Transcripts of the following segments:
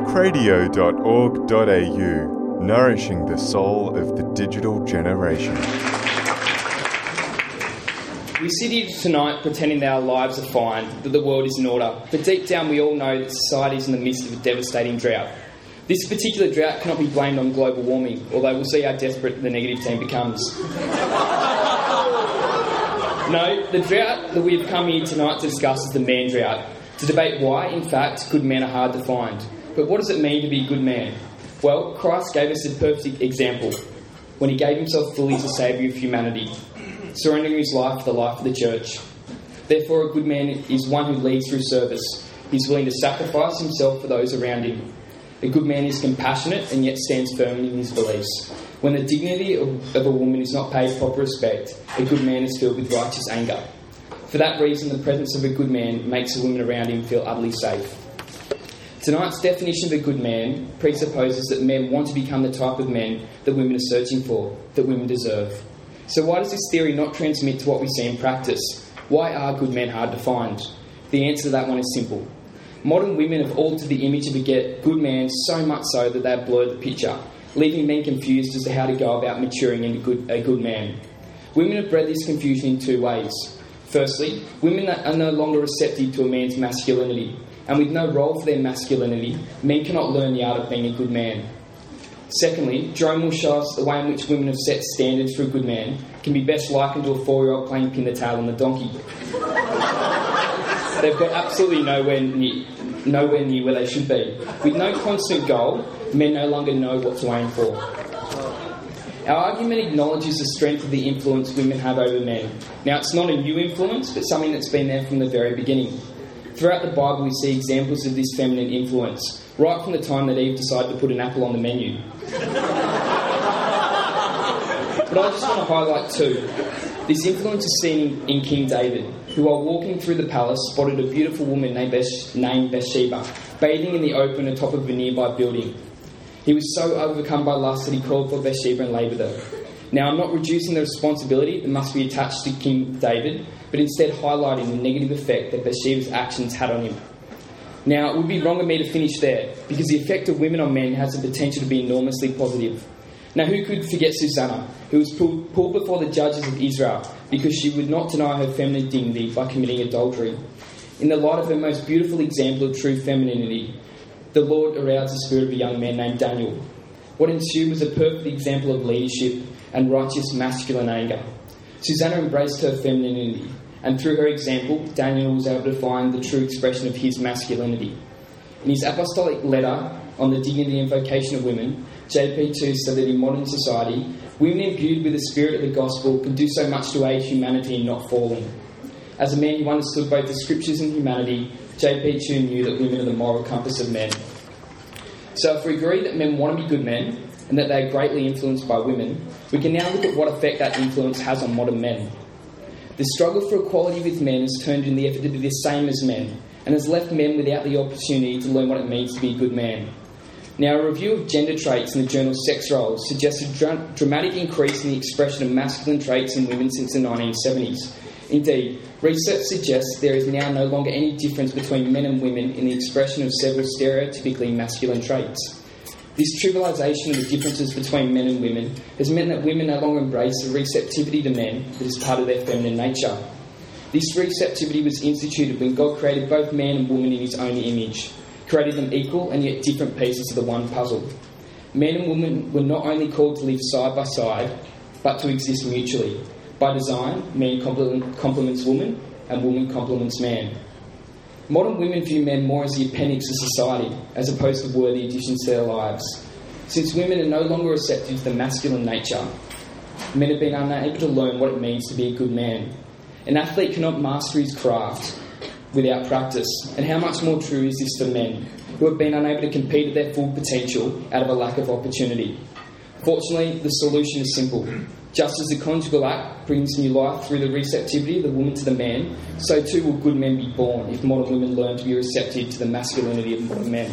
cradio.org.au, nourishing the soul of the digital generation. We sit here tonight pretending that our lives are fine, that the world is in order, but deep down we all know that society is in the midst of a devastating drought. This particular drought cannot be blamed on global warming, although we'll see how desperate the negative team becomes. No, the drought that we have come here tonight to discuss is the man drought, to debate why, in fact, good men are hard to find. But what does it mean to be a good man? Well, Christ gave us a perfect example when he gave himself fully as the saviour of humanity, surrendering his life for the life of the church. Therefore, a good man is one who leads through service. He's willing to sacrifice himself for those around him. A good man is compassionate and yet stands firm in his beliefs. When the dignity of a woman is not paid proper respect, a good man is filled with righteous anger. For that reason, the presence of a good man makes the women around him feel utterly safe. Tonight's definition of a good man presupposes that men want to become the type of men that women are searching for, that women deserve. So why does this theory not transmit to what we see in practice? Why are good men hard to find? The answer to that one is simple. Modern women have altered the image of a good man so much so that they have blurred the picture, leaving men confused as to how to go about maturing into a good man. Women have bred this confusion in two ways. Firstly, women are no longer receptive to a man's masculinity, and with no role for their masculinity, men cannot learn the art of being a good man. Secondly, Jerome will show us the way in which women have set standards for a good man can be best likened to a 4-year-old playing pin the tail on the donkey. They've got absolutely nowhere near where they should be. With no constant goal, men no longer know what to aim for. Our argument acknowledges the strength of the influence women have over men. Now, it's not a new influence, but something that's been there from the very beginning. Throughout the Bible, we see examples of this feminine influence, right from the time that Eve decided to put an apple on the menu. But I just want to highlight two. This influence is seen in King David, who, while walking through the palace, spotted a beautiful woman named Bathsheba, bathing in the open atop of a nearby building. He was so overcome by lust that he called for Bathsheba and lay with her. Now, I'm not reducing the responsibility that must be attached to King David, but instead highlighting the negative effect that Bathsheba's actions had on him. Now, it would be wrong of me to finish there, because the effect of women on men has the potential to be enormously positive. Now, who could forget Susanna, who was pulled before the judges of Israel because she would not deny her feminine dignity by committing adultery? In the light of her most beautiful example of true femininity, the Lord aroused the spirit of a young man named Daniel. What ensued was a perfect example of leadership and righteous masculine anger. Susanna embraced her femininity, and through her example, Daniel was able to find the true expression of his masculinity. In his apostolic letter on the dignity and vocation of women, JP2 said that in modern society, women imbued with the spirit of the gospel can do so much to aid humanity in not falling. As a man who understood both the scriptures and humanity, JP2 knew that women are the moral compass of men. So if we agree that men want to be good men, and that they are greatly influenced by women, we can now look at what effect that influence has on modern men. The struggle for equality with men has turned in the effort to be the same as men, and has left men without the opportunity to learn what it means to be a good man. Now, a review of gender traits in the journal Sex Roles suggests a dramatic increase in the expression of masculine traits in women since the 1970s. Indeed, research suggests there is now no longer any difference between men and women in the expression of several stereotypically masculine traits. This trivialisation of the differences between men and women has meant that women no longer embrace the receptivity to men that is part of their feminine nature. This receptivity was instituted when God created both man and woman in his own image, created them equal and yet different pieces of the one puzzle. Men and women were not only called to live side by side, but to exist mutually. By design, man complements woman, and woman complements man. Modern women view men more as the appendix of society, as opposed to worthy additions to their lives. Since women are no longer receptive to the masculine nature, men have been unable to learn what it means to be a good man. An athlete cannot master his craft without practice, and how much more true is this for men, who have been unable to compete at their full potential out of a lack of opportunity. Fortunately, the solution is simple. Just as the conjugal act brings new life through the receptivity of the woman to the man, so too will good men be born if modern women learn to be receptive to the masculinity of modern men.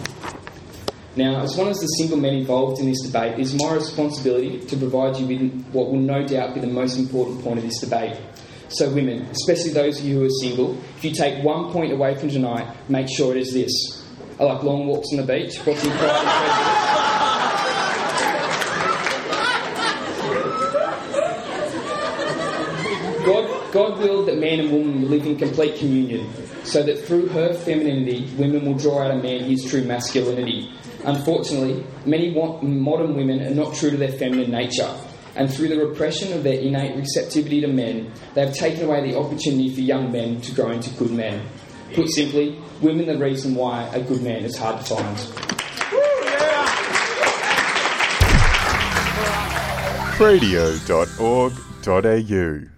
Now, as one of the single men involved in this debate, it is my responsibility to provide you with what will no doubt be the most important point of this debate. So women, especially those of you who are single, if you take 1 point away from tonight, make sure it is this. I like long walks on the beach, watching Pride and Prejudice. God willed that man and woman will live in complete communion, so that through her femininity, women will draw out a man his true masculinity. Unfortunately, many modern women are not true to their feminine nature, and through the repression of their innate receptivity to men, they have taken away the opportunity for young men to grow into good men. Put simply, women are the reason why a good man is hard to find. Radio.org.au